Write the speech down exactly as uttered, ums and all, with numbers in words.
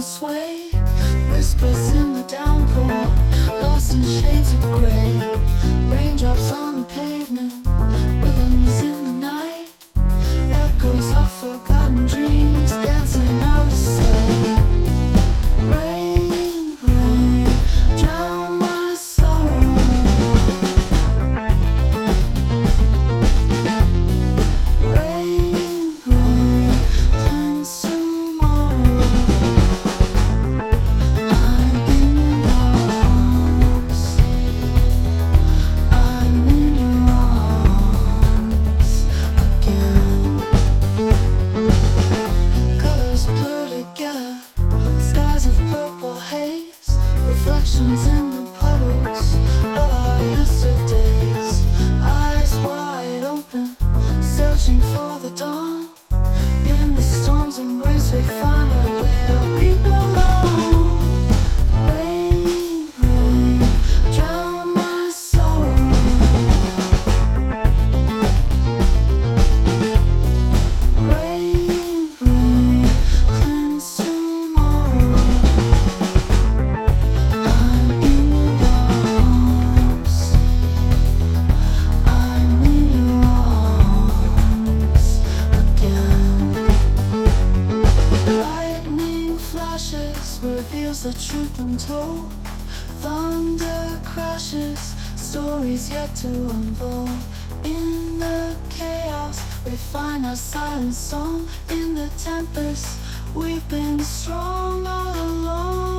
sway, whispers in the downpour, lost in shades of gray. Raindrops on the pavement, rhythms in the night, echoes of forgotten dreams dancing out of sight. Rain, rain, drown my sorrow. Rain, rain, turns tomorrow. I'm in your arms, I'm in your arms again. Colors blur together, skies of purple haze, reflections in the puddles of our yesterdays. Eyes wide open, searching for the dawn. In the storm's embrace we find out where we belong. Rain, rain, drown my sorrow. Rain, rain, cleanse tomorrow. I'm in your arms, I'm in your arms again. Lightning flashes, reveals the truth untold. Thunder crashes, stories yet to unfold. In the chaos, we find our silent song. In the tempest, we've been strong all along.